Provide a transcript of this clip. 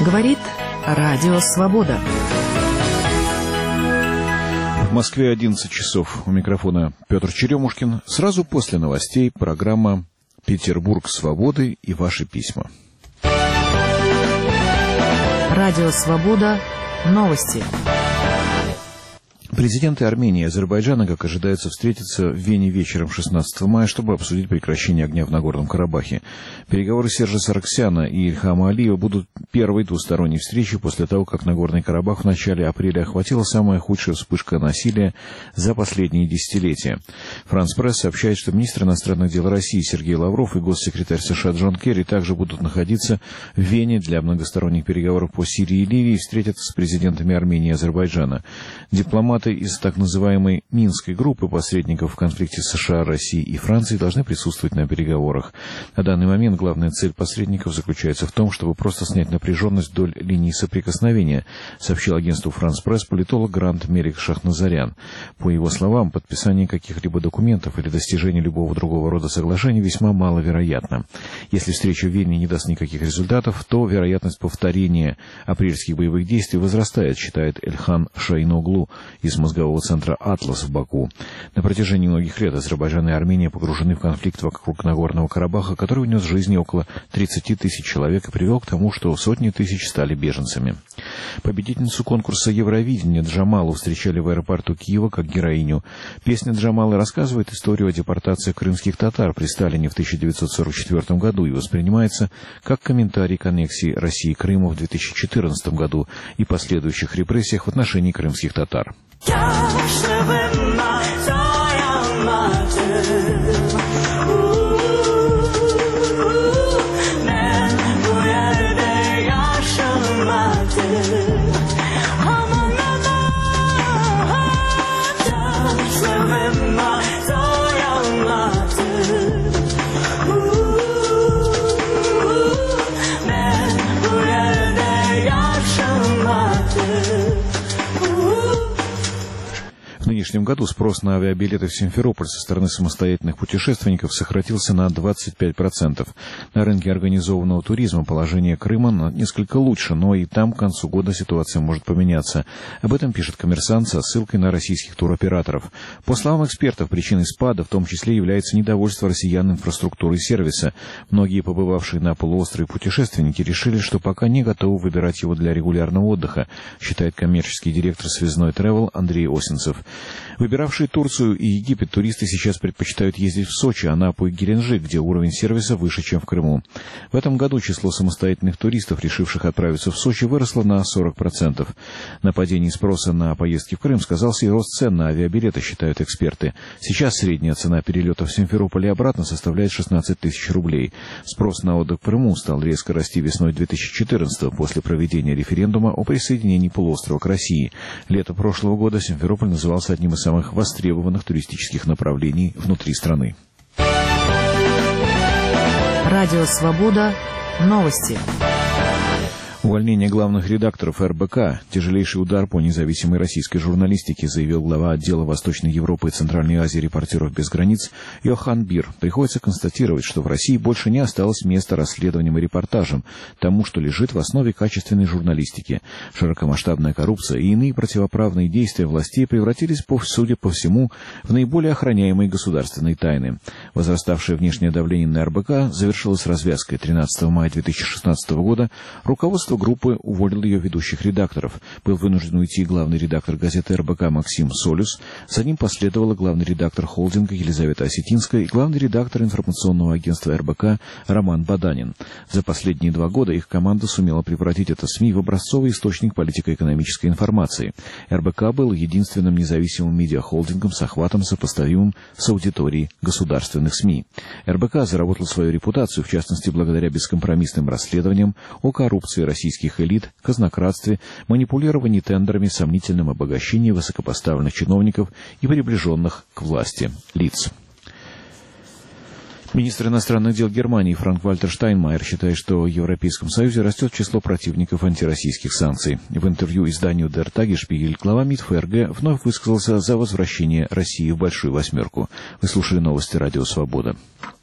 Говорит Радио Свобода. В Москве 11 часов. У микрофона Петр Черемушкин. Сразу после новостей программа «Петербург свободы» и ваши письма. Радио Свобода. Новости. Президенты Армении и Азербайджана, как ожидается, встретятся в Вене вечером 16 мая, чтобы обсудить прекращение огня в Нагорном Карабахе. Переговоры Сержа Саргсяна и Ильхама Алиева будут первой двусторонней встречей после того, как Нагорный Карабах в начале апреля охватила самая худшая вспышка насилия за последние десятилетия. «Франс Пресс» сообщает, что министр иностранных дел России Сергей Лавров и госсекретарь США Джон Керри также будут находиться в Вене для многосторонних переговоров по Сирии и Ливии и встретятся с президентами Армении и Азербайджана. Дипломаты из так называемой Минской группы посредников в конфликте США, России и Франции должны присутствовать на переговорах. На данный момент главная цель посредников заключается в том, чтобы просто снять напряженность вдоль линии соприкосновения, сообщил агентству «Франс Пресс» политолог Грант Мерик Шахназарян. По его словам, подписание каких-либо документов или достижение любого другого рода соглашений весьма маловероятно. Если встреча в Вене не даст никаких результатов, то вероятность повторения апрельских боевых действий возрастает, считает Эльхан Шайноглу из мозгового центра «Атлас» в Баку. На протяжении многих лет Азербайджан и Армения погружены в конфликт вокруг Нагорного Карабаха, который унес жизни около 30 тысяч человек и привел к тому, что сотни тысяч стали беженцами. Победительницу конкурса Евровидения Джамалу встречали в аэропорту Киева как героиню. Песня Джамалы рассказывает историю о депортации крымских татар при Сталине в 1944 году и воспринимается как комментарий к аннексии России Крыма в 2014 году и последующих репрессиях в отношении крымских татар. В нынешнем году спрос на авиабилеты в Симферополь со стороны самостоятельных путешественников сократился на 25%. На рынке организованного туризма положение Крыма несколько лучше, но и там к концу года ситуация может поменяться. Об этом пишет «Коммерсант» со ссылкой на российских туроператоров. По словам экспертов, причиной спада в том числе является недовольство россиян инфраструктурой сервиса. Многие побывавшие на полуострове путешественники решили, что пока не готовы выбирать его для регулярного отдыха, считает коммерческий директор связной Travel Андрей Осинцев. Выбиравшие Турцию и Египет туристы сейчас предпочитают ездить в Сочи, Анапу и Геленджик, где уровень сервиса выше, чем в Крыму. В этом году число самостоятельных туристов, решивших отправиться в Сочи, выросло на 40%. На падении спроса на поездки в Крым сказался и рост цен на авиабилеты, считают эксперты. Сейчас средняя цена перелета в Симферополь и обратно составляет 16 тысяч рублей. Спрос на отдых в Крыму стал резко расти весной 2014-го после проведения референдума о присоединении полуострова к России. Лето прошлого года Симферополь назывался одним из самых востребованных туристических направлений внутри страны. Радио Свобода. Новости. Увольнение главных редакторов РБК – тяжелейший удар по независимой российской журналистике, заявил глава отдела Восточной Европы и Центральной Азии «Репортеров без границ» Йохан Бир. Приходится констатировать, что в России больше не осталось места расследованиям и репортажам, тому, что лежит в основе качественной журналистики. Широкомасштабная коррупция и иные противоправные действия властей превратились, судя по всему, в наиболее охраняемые государственные тайны. Возраставшее внешнее давление на РБК завершилось развязкой. 13 мая 2016 года руководство группы уволил ее ведущих редакторов. Был вынужден уйти главный редактор газеты РБК Максим Солюс. За ним последовала главный редактор холдинга Елизавета Осетинская и главный редактор информационного агентства РБК Роман Баданин. За последние 2 года их команда сумела превратить это СМИ в образцовый источник политико-экономической информации. РБК был единственным независимым медиахолдингом с охватом, сопоставимым с аудиторией государственных СМИ. РБК заработал свою репутацию, в частности, благодаря бескомпромиссным расследованиям о коррупции российских элит, казнократстве, манипулировании тендерами, сомнительном обогащении высокопоставленных чиновников и приближенных к власти лиц. Министр иностранных дел Германии Франк-Вальтер Штайнмайер считает, что в Европейском Союзе растет число противников антироссийских санкций. В интервью изданию Der Tagesspiegel глава МИД ФРГ вновь высказался за возвращение России в Большую Восьмерку. Вы слушали новости Радио Свобода.